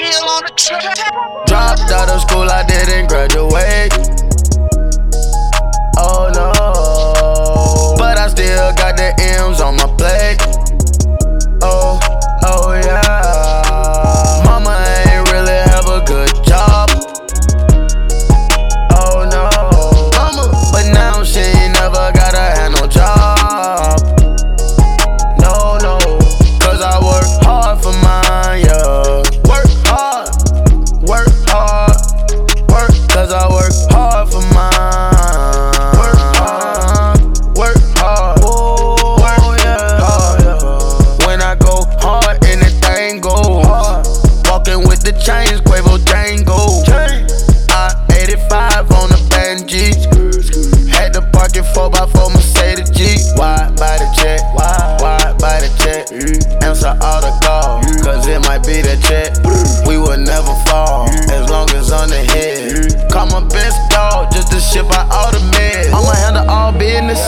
Still on the track. Dropped out of school, I didn't graduate. Oh no, but I still got the M's on my plate. Oh yeah. Mama ain't really have a good job. Oh no, mama, but now she ain't never gotta have no job. No, cause I work hard for mine, yeah. Work hard, cause I work hard for mine. Work hard, oh yeah. When I go hard, anything go hard. Walking with the chains, Quavo Django. I-85 on the Benji. Had to park it 4x4 Mercedes G. Wide by the jet, wide by the jet. Answer all the calls, cause it might be the jet. We will never fall, as long as on the head. Call my best dog, just to ship out all the meds. I'ma handle all business,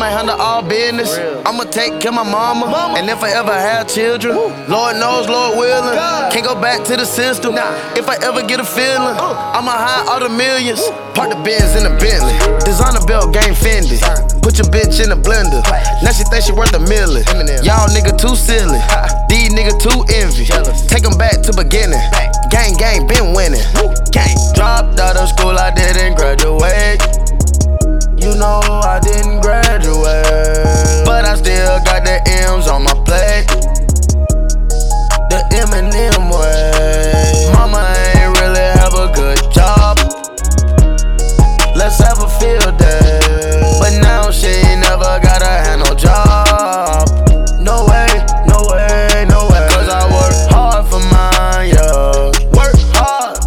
I'ma take care of my mama. And if I ever have children, Lord knows, Lord willing, can't go back to the system. If I ever get a feeling, I'ma hide all the millions. Park the Benz in the Bentley, designer belt, game Fendi. Put your bitch in the blender, now she think she worth $1 million. Y'all nigga too silly, these nigga too envy. Take them back to beginning, gang, been winning. Dropped out of school, I didn't graduate. You know I didn't graduate, but I still got the M's on my plate. The Eminem way. Mama ain't really have a good job. Let's have a field day, but now she ain't never gotta have no job. No way. Cause I work hard for mine, yeah. Work hard,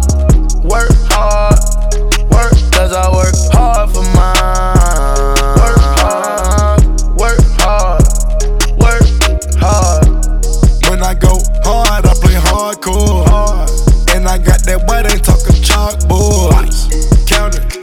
cause I work hard for mine. Work hard. When I go hard, I play hardcore. And I got that white, ain't talking chalkboard. Count it.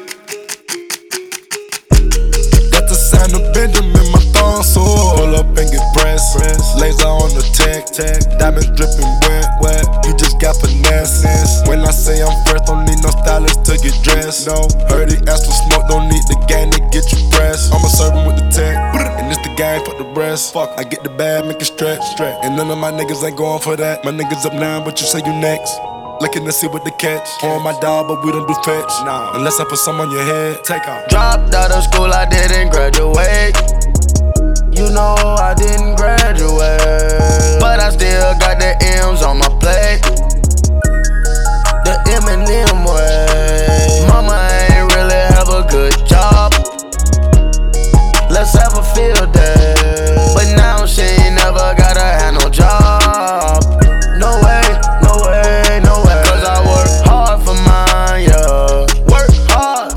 Got the sound of Benjamin, my thorn sword. Pull up and get pressed. Laser on the tech. Diamonds dripping wet. You just got finesse. When I say I'm fresh, don't need no stylist to get dressed. No, heard he asked for smoke, don't need the gang to get you pressed. I'ma serve him with the tech, and it's the gang for the rest. Fuck, I get the bag, make it stretch. And none of my niggas ain't going for that. My niggas up now, but you say you next. Looking to see what the catch. On my dog, but we don't do fetch. Nah, unless I put some on your head. Take off. Dropped out of school, I didn't graduate. You know I didn't graduate, but I still got the M's on my plate. The Eminem way. Mama ain't really have a good job. Let's have a field day, but now she ain't never gotta have no job. No way. Cause I work hard for mine, yeah. Work hard,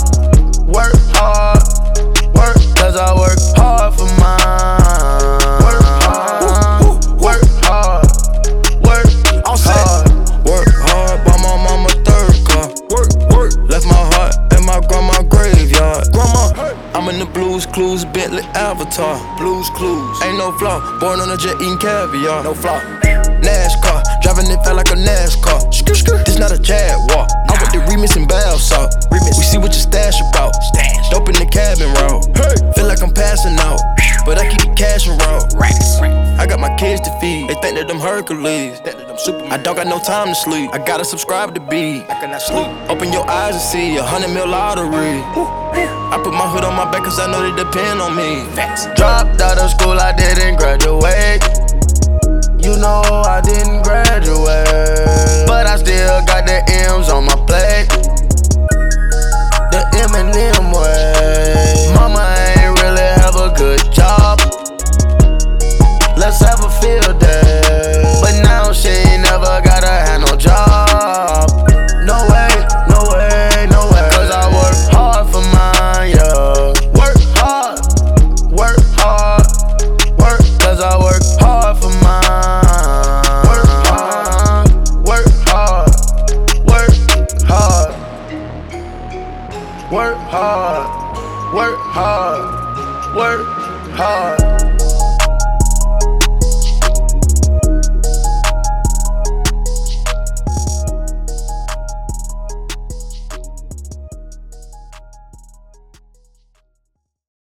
cause I work hard for mine. Work hard. Work hard, bought my mama third car. Work, left my heart in my grandma graveyard. I'm in the Blues Clues, Bentley Avatar. Blues Clues, ain't no flaw. Born on a jet eating caviar, no flaw. NASCAR, driving it felt like a NASCAR. This not a Jaguar. I'm with the remix and bath salt. We see what your stash about. Dope in the cabin route. Feel like I'm passing out, but I keep the cash around. I got my kids to feed. They think that I'm Hercules. I don't got no time to sleep. I gotta subscribe to B. I cannot sleep. Open your eyes and see $100 million lottery. I put my hood on my back cause I know they depend on me. Dropped out of school, I didn't graduate. You know I didn't graduate, but I still got the M's on my plate. The Eminem way. Mama ain't really have a good job. Let's have a field day, but now she ain't never gotta have no job. No way. Cause I work hard for mine, yeah. Work hard, cause I work hard for mine. Work hard. Work hard.